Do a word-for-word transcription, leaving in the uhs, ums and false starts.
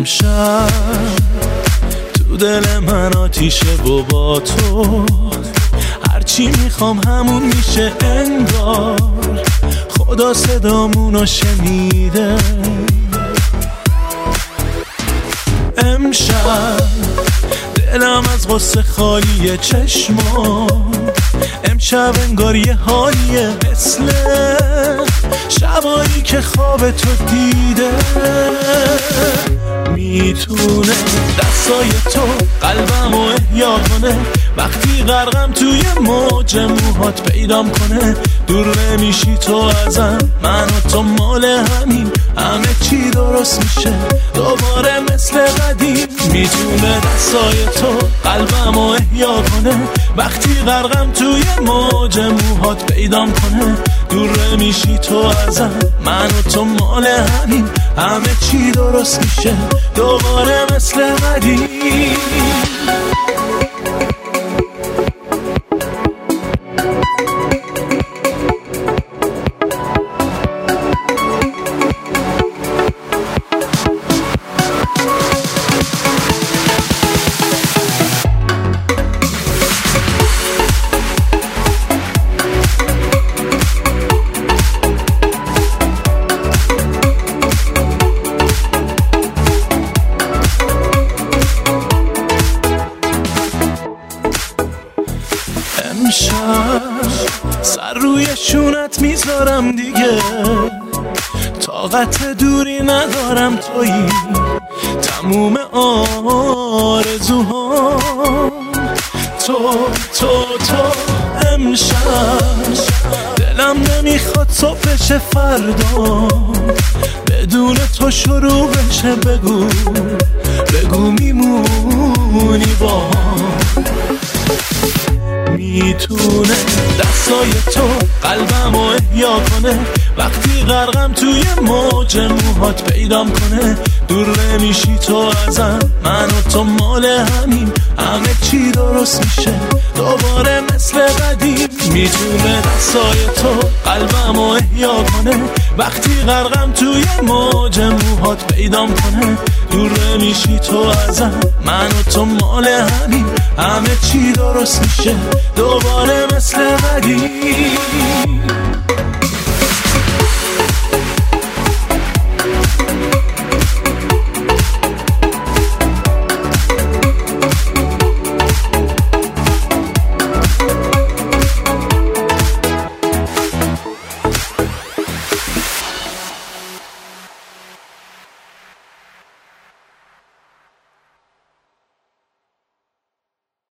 امشب تو دل من آتیشه و با تو هرچی میخوام همون میشه انگار. خدا صدامونو شنیده. امشب دلم از غصه خالیه چشمام. امشب انگار یه حالیه مثل شبایی که خواب تو دیده. میتونه دستای تو قلبم رو احیا کنه. وقتی غرقم توی موج موهات پیدام کنه. دور نمیشی تو ازم، من و تو مال همین. همه چی درست میشه دوباره مثل قدیم. میتونه دستای تو قلبم رو احیا کنه. وقتی غرقم توی موج موهات پیدام کنه. دور نمیشی تو ازم، من و تو مال همین. همه چی درست میشه دوباره مثل قدیم. سر روی شونت میذارم دیگه. طاقت دوری ندارم تویی تموم آرزوها. تو تو تو امشب دلم نمیخواد صبح بشه فردا بدون تو شروع بشه. بگو بگو میمونی با میتونه دستای تو قلبم رو احیا کنه. وقتی غرقم توی موج موهات پیدام کنه. دور نمیشی تو ازم، من و تو مال همین. همه چی درست میشه دوباره مثل قدیم. میتونه دستای تو قلبم رو احیا کنه. وقتی غرقم توی موج موهات پیدام کنه. دور نمیشی تو ازم، من و تو مال همین. همه چی درست میشه دوباره مثل قدیم.